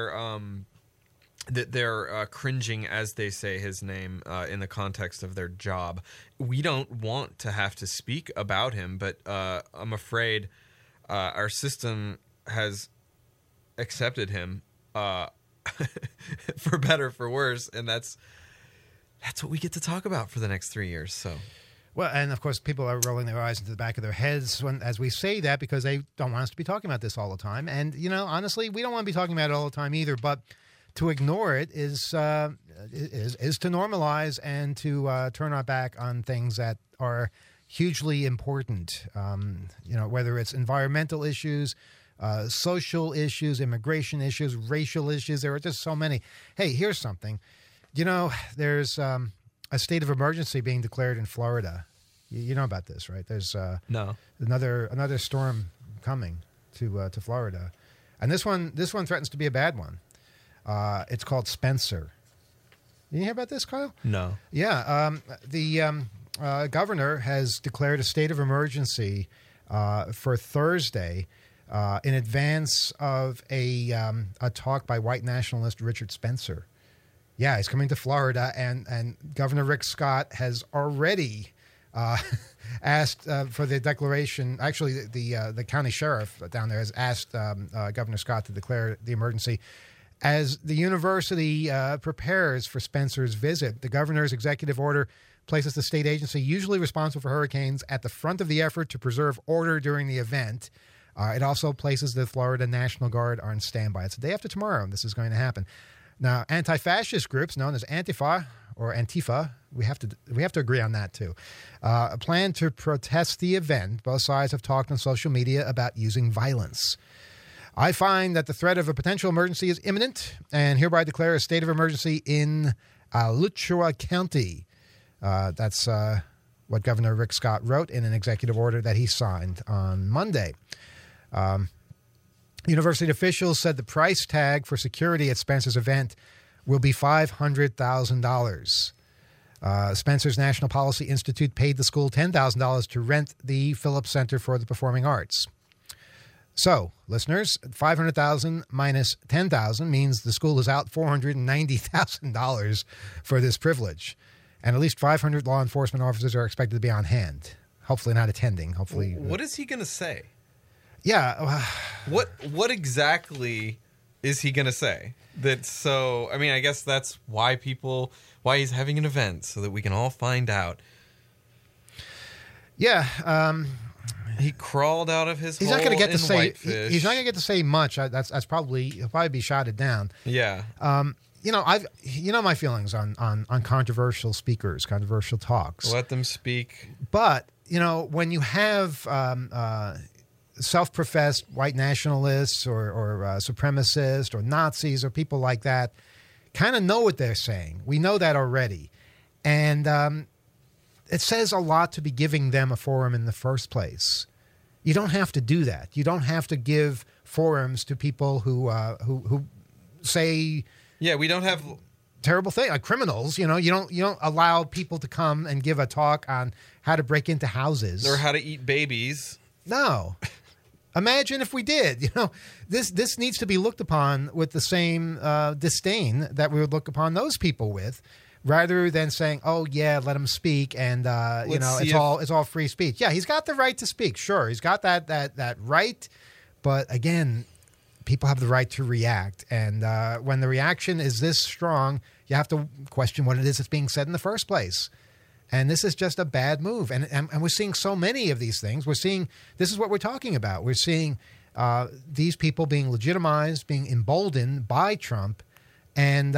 they're cringing as they say his name in the context of their job. We don't want to have to speak about him, but I'm afraid our system has accepted him for better, for worse, and that's what we get to talk about for the next 3 years. So, well, and of course, people are rolling their eyes into the back of their heads as we say that because they don't want us to be talking about this all the time. And honestly, we don't want to be talking about it all the time either. But to ignore it is to normalize and to turn our back on things that are hugely important. Whether it's environmental issues, social issues, immigration issues, racial issues. There are just so many. Hey, here's something. There's a state of emergency being declared in Florida. You know about this, right? There's no another storm coming to Florida, and this one threatens to be a bad one. It's called Spencer. You hear about this, Kyle? No. Yeah. The governor has declared a state of emergency for Thursday. In advance of a talk by white nationalist Richard Spencer. Yeah, he's coming to Florida, and Governor Rick Scott has already asked for the declaration. Actually, the county sheriff down there has asked Governor Scott to declare the emergency. As the university prepares for Spencer's visit, the governor's executive order places the state agency usually responsible for hurricanes at the front of the effort to preserve order during the event. It also places the Florida National Guard on standby. It's the day after tomorrow this is going to happen. Now, anti-fascist groups known as Antifa or Antifa, we have to agree on that too, plan to protest the event. Both sides have talked on social media about using violence. I find that the threat of a potential emergency is imminent and hereby declare a state of emergency in Alachua County. That's what Governor Rick Scott wrote in an executive order that he signed on Monday. University officials said the price tag for security at Spencer's event will be $500,000. Spencer's National Policy Institute paid the school $10,000 to rent the Phillips Center for the Performing Arts. So, listeners, $500,000 minus $10,000 means the school is out $490,000 for this privilege. And at least 500 law enforcement officers are expected to be on hand. Hopefully not attending. Hopefully. What is he going to say? Yeah. What exactly is he going to say? I guess that's why he's having an event, so that we can all find out. Yeah. He crawled out of his hole. He's not going to get to say. Whitefish. He's not going to get to say much. That's probably he'll probably be shouted down. Yeah. My feelings on controversial speakers, controversial talks. Let them speak. But when you have self-professed white nationalists or supremacists or Nazis or people like that, kind of know what they're saying. We know that already, and it says a lot to be giving them a forum in the first place. You don't have to do that. You don't have to give forums to people who say we don't have terrible things, like criminals. You don't allow people to come and give a talk on how to break into houses or how to eat babies. No. Imagine if we did. This needs to be looked upon with the same disdain that we would look upon those people with, rather than saying, "Oh yeah, let him speak," and it's all free speech. Yeah, he's got the right to speak. Sure, he's got that right, but again, people have the right to react, and when the reaction is this strong, you have to question what it is that's being said in the first place. And this is just a bad move. And we're seeing so many of these things. This is what we're talking about. We're seeing these people being legitimized, being emboldened by Trump, and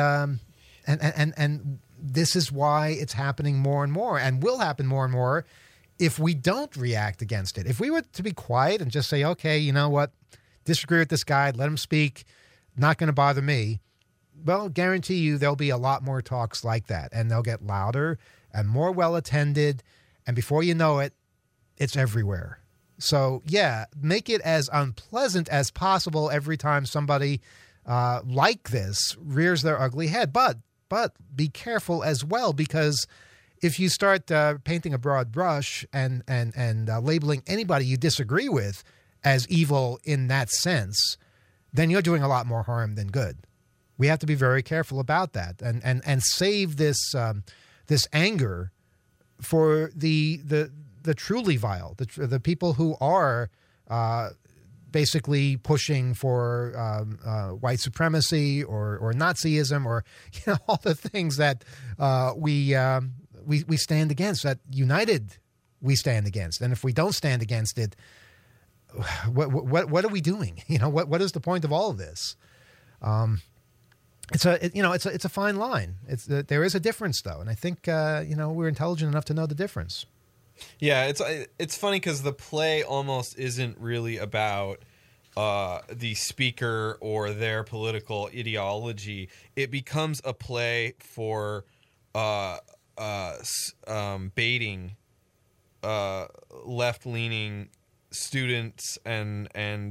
this is why it's happening more and more, and will happen more and more if we don't react against it. If we were to be quiet and just say, okay, you know what, disagree with this guy, let him speak, not going to bother me, well, guarantee you there'll be a lot more talks like that, and they'll get louder and more well-attended, and before you know it, it's everywhere. So, yeah, make it as unpleasant as possible every time somebody like this rears their ugly head. But be careful as well, because if you start painting a broad brush and labeling anybody you disagree with as evil in that sense, then you're doing a lot more harm than good. We have to be very careful about that and save this anger for the truly vile, the people who are basically pushing for white supremacy or Nazism, or all the things that we stand against, that united we stand against. And if we don't stand against it, what are we doing? What is the point of all of this? It's a fine line. There is a difference, though, and I think we're intelligent enough to know the difference. Yeah, it's funny because the play almost isn't really about the speaker or their political ideology. It becomes a play for baiting left-leaning students and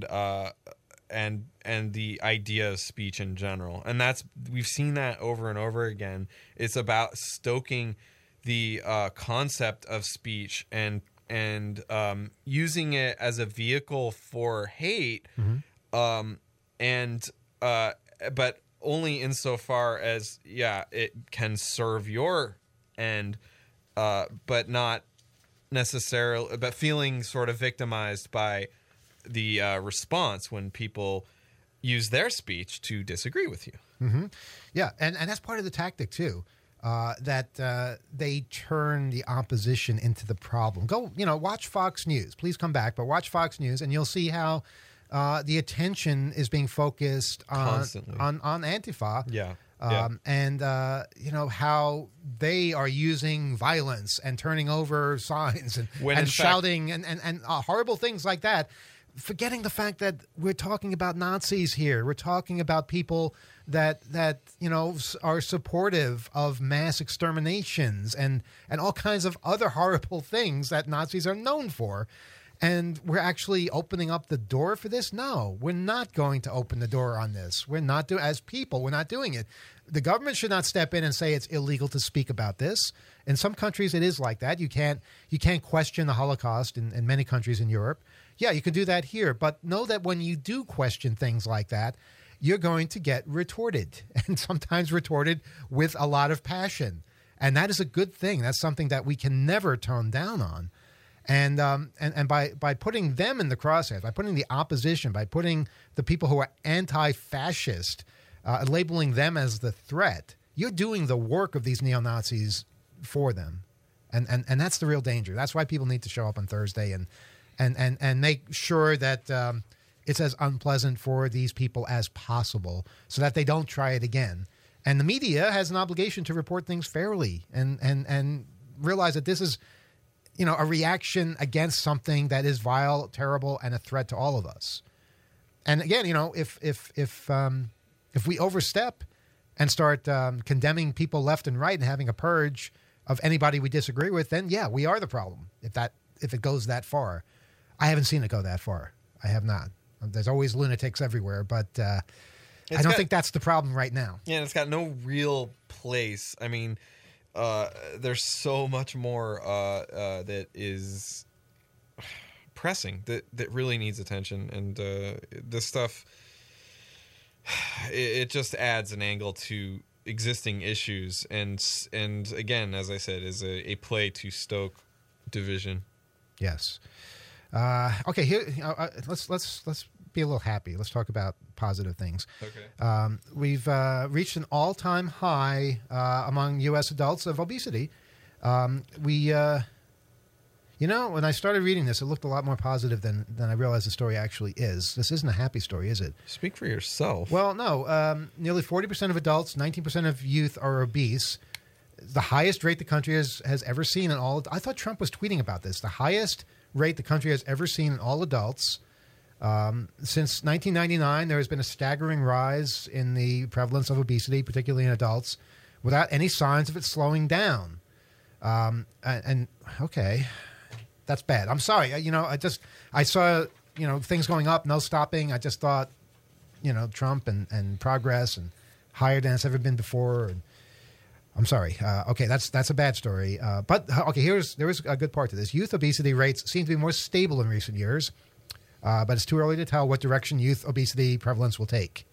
the idea of speech in general. And we've seen that over and over again. It's about stoking the concept of speech and using it as a vehicle for hate, but only insofar as it can serve your end, but not necessarily, but feeling sort of victimized by the response when people use their speech to disagree with you. Mm-hmm. Yeah, and that's part of the tactic too. That they turn the opposition into the problem. Go, watch Fox News. Please come back, but watch Fox News, and you'll see how the attention is being focused on Antifa. Yeah. And how they are using violence and turning over signs and shouting and horrible things like that, forgetting the fact that we're talking about Nazis here. We're talking about people that are supportive of mass exterminations and all kinds of other horrible things that Nazis are known for. And we're actually opening up the door for this? No, we're not going to open the door on this. We're not as people, we're not doing it. The government should not step in and say it's illegal to speak about this. In some countries, it is like that. You can't question the Holocaust in many countries in Europe. Yeah, you can do that here. But know that when you do question things like that, you're going to get retorted, and sometimes retorted with a lot of passion. And that is a good thing. That's something that we can never tone down on. And by putting them in the crosshairs, by putting the opposition, by putting the people who are anti-fascist, labeling them as the threat, you're doing the work of these neo-Nazis for them. And that's the real danger. That's why people need to show up on Thursday and make sure that it's as unpleasant for these people as possible so that they don't try it again. And the media has an obligation to report things fairly and realize that this is a reaction against something that is vile, terrible, and a threat to all of us. And again, if we overstep and start condemning people left and right and having a purge of anybody we disagree with, then yeah, we are the problem. If it goes that far, I haven't seen it go that far. I have not. There's always lunatics everywhere, but I don't think that's the problem right now. Yeah, and it's got no real place. I mean, there's so much more that is pressing that really needs attention, and this stuff it just adds an angle to existing issues, and again, as I said, is a play to stoke division. Yes. Okay. Here, let's be a little happy. Let's talk about positive things. Okay. We've reached an all-time high among U.S. adults of obesity. When I started reading this, it looked a lot more positive than I realized the story actually is. This isn't a happy story, is it? Speak for yourself. Well, no. Nearly 40% of adults, 19% of youth are obese. The highest rate the country has ever seen in all. I thought Trump was tweeting about this. The highest rate the country has ever seen in all adults. Since 1999, there has been a staggering rise in the prevalence of obesity, particularly in adults, without any signs of it slowing down. Okay, that's bad. I'm sorry. I saw things going up, no stopping. I just thought, Trump and progress and higher than it's ever been before. And I'm sorry. Okay, that's a bad story. But okay, there is a good part to this. Youth obesity rates seem to be more stable in recent years, but it's too early to tell what direction youth obesity prevalence will take.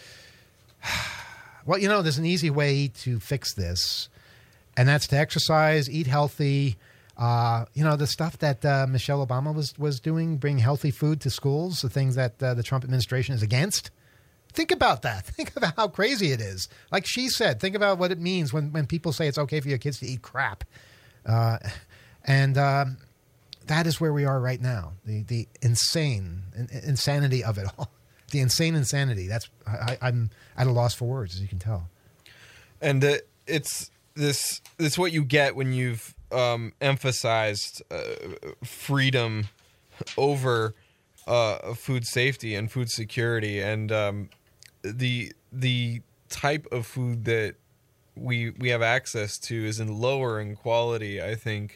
Well, there's an easy way to fix this, and that's to exercise, eat healthy. The stuff that Michelle Obama was doing, bring healthy food to schools, the things that the Trump administration is against. Think about that. Think about how crazy it is. Like she said, think about what it means when people say it's okay for your kids to eat crap. And that is where we are right now. The insanity of it all. The insane insanity. I'm at a loss for words, as you can tell. And it's what you get when you've emphasized freedom over food safety and food security, and the type of food that we have access to is lower in quality. I think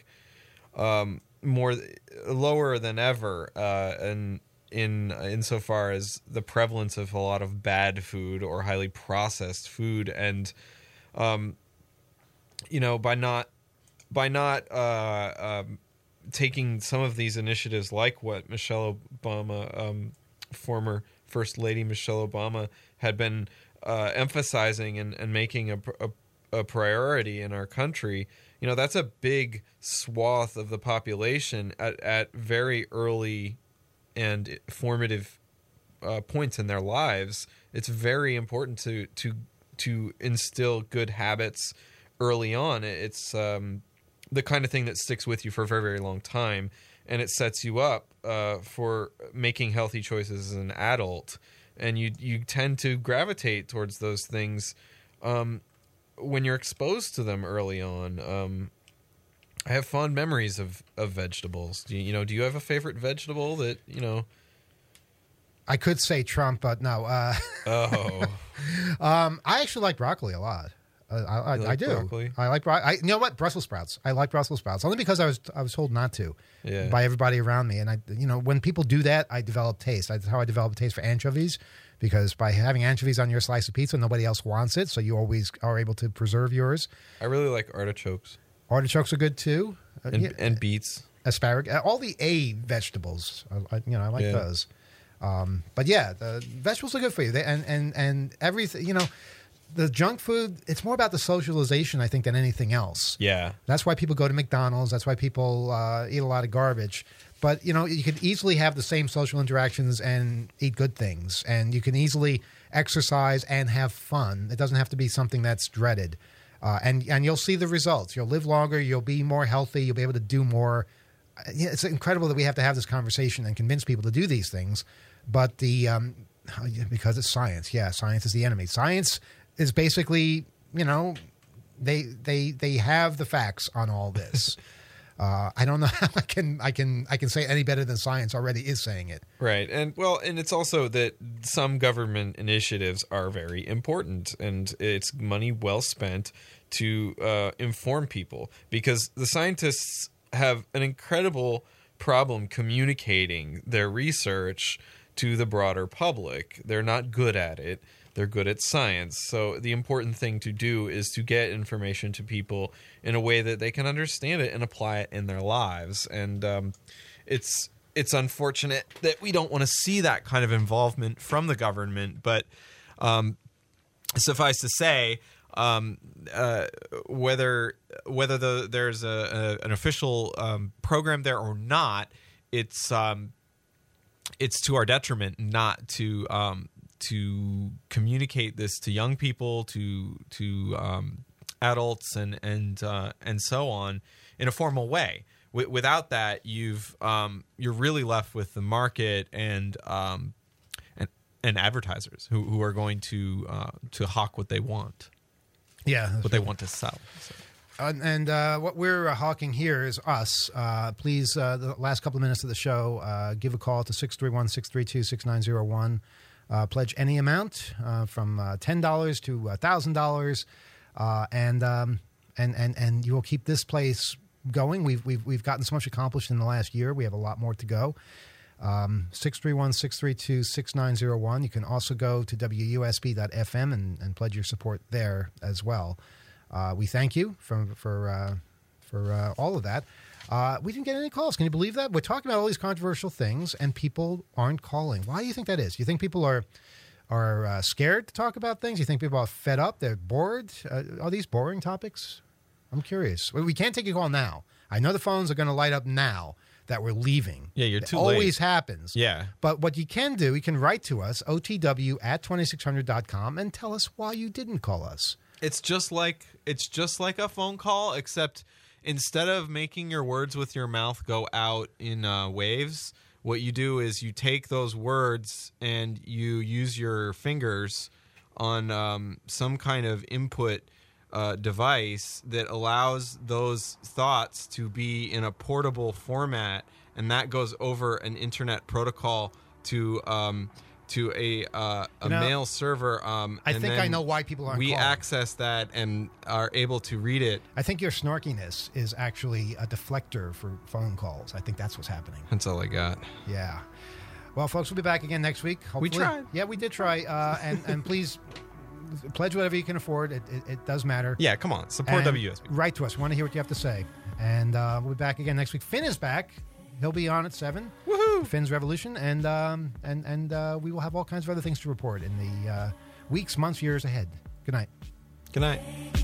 lower than ever, and insofar as the prevalence of a lot of bad food or highly processed food, and by not taking some of these initiatives, like what Michelle Obama, former First Lady Michelle Obama, had been emphasizing and making a priority in our country, that's a big swath of the population at very early and formative points in their lives. It's very important to instill good habits early on. It's the kind of thing that sticks with you for a very, very long time, and it sets you up for making healthy choices as an adult. And you tend to gravitate towards those things when you're exposed to them early on. I have fond memories of vegetables. Do you have a favorite vegetable that I could say Trump, but no. I actually like broccoli a lot. I do. Broccoli? I like broccoli. You know what? Brussels sprouts. I like Brussels sprouts only because I was told not to by everybody around me. And when people do that, I develop taste. That's how I develop a taste for anchovies, because by having anchovies on your slice of pizza, nobody else wants it, so you always are able to preserve yours. I really like artichokes. Artichokes are good too, and beets, asparagus, all the A vegetables. I like those. But yeah, the vegetables are good for you. And everything. The junk food, it's more about the socialization, I think, than anything else. Yeah. That's why people go to McDonald's. That's why people eat a lot of garbage. But, you could easily have the same social interactions and eat good things. And you can easily exercise and have fun. It doesn't have to be something that's dreaded. And you'll see the results. You'll live longer. You'll be more healthy. You'll be able to do more. It's incredible that we have to have this conversation and convince people to do these things. But because it's science. Yeah, science is the enemy. Science is basically, they have the facts on all this. I don't know how I can say any better than science already is saying it. Right. And it's also that some government initiatives are very important, and it's money well spent inform people, because the scientists have an incredible problem communicating their research to the broader public. They're not good at it. They're good at science. So the important thing to do is to get information to people in a way that they can understand it and apply it in their lives. And it's unfortunate that we don't want to see that kind of involvement from the government. But suffice to say, whether there's an official program there or not, it's to our detriment not to communicate this to young people, to adults, and so on in a formal way. Without that, you're really left with the market and advertisers who are going to hawk what they want. Yeah, what they want to sell. So. And what we're hawking here is us. Please, the last couple of minutes of the show, give a call to 631-632-6901. Pledge any amount from $10 to $1,000, and you will keep this place going. We've gotten so much accomplished in the last year. We have a lot more to go. 631-632-6901. You can also go to WUSB.FM and pledge your support there as well. We thank you for all of that. We didn't get any calls. Can you believe that? We're talking about all these controversial things, and people aren't calling. Why do you think that is? You think people are scared to talk about things? You think people are fed up? They're bored? Are these boring topics? I'm curious. We can't take a call now. I know the phones are going to light up now that we're leaving. Yeah, you're too late. It always happens. Yeah. But what you can do, you can write to us, otw@2600.com, and tell us why you didn't call us. It's just like a phone call, except instead of making your words with your mouth go out in waves, what you do is you take those words and you use your fingers on some kind of input device that allows those thoughts to be in a portable format, and that goes over an internet protocol to a mail server. I think I know why people aren't calling. We access that and are able to read it. I think your snarkiness is actually a deflector for phone calls. I think that's what's happening. That's all I got. Yeah. Well, folks, we'll be back again next week. Hopefully. We tried. Yeah, we did try. And please pledge whatever you can afford. It does matter. Yeah, come on. Support WSB. Write to us. We want to hear what you have to say. And we'll be back again next week. Finn is back. He'll be on at 7. Woohoo! Finn's Revolution. And we will have all kinds of other things to report in the weeks, months, years ahead. Good night. Good night.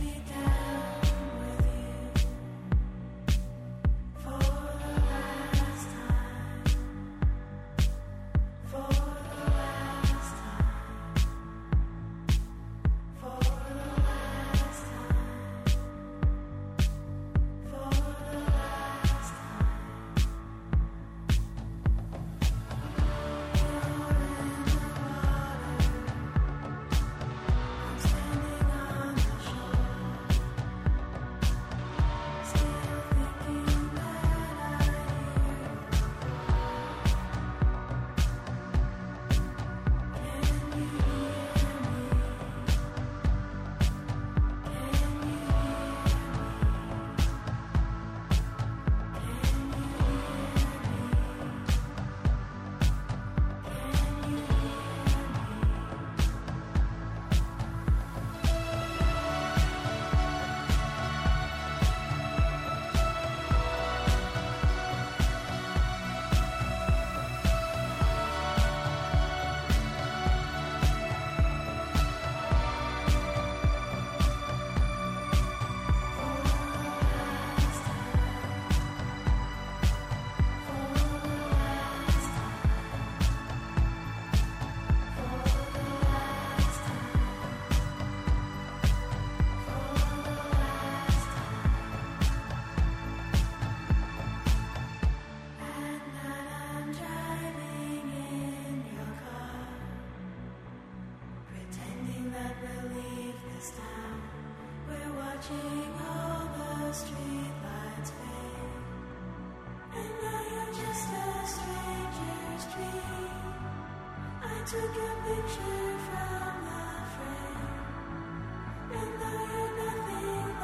Took a picture from a frame, and though you're nothing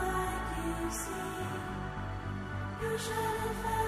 shadow fell.